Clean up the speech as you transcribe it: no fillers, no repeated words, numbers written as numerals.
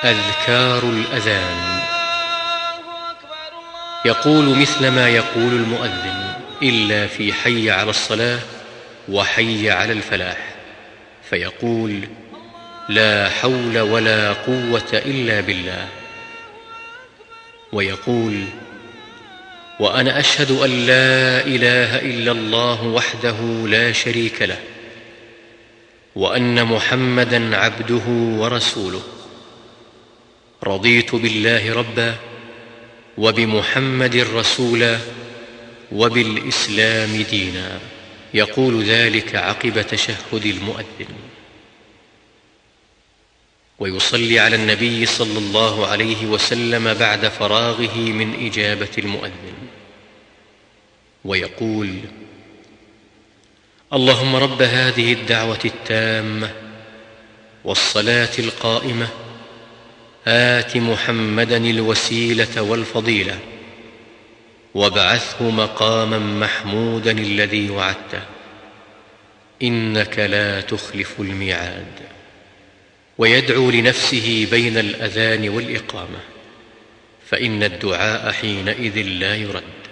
أذكار الأذان. يقول مثل ما يقول المؤذن، إلا في حي على الصلاة وحي على الفلاح، فيقول: لا حول ولا قوة إلا بالله. ويقول: وأنا أشهد أن لا إله إلا الله وحده لا شريك له، وأن محمدًا عبده ورسوله. رضيت بالله ربا، وبمحمد رسولا، وبالإسلام دينا. يقول ذلك عقب تشهد المؤذن، ويصلي على النبي صلى الله عليه وسلم بعد فراغه من إجابة المؤذن، ويقول: اللهم رب هذه الدعوة التامة والصلاة القائمة، آت محمدًا الوسيلة والفضيلة، وابعثه مقامًا محمودًا الذي وعدته، إنك لا تخلف الميعاد. ويدعو لنفسه بين الأذان والإقامة، فإن الدعاء حينئذ لا يرد.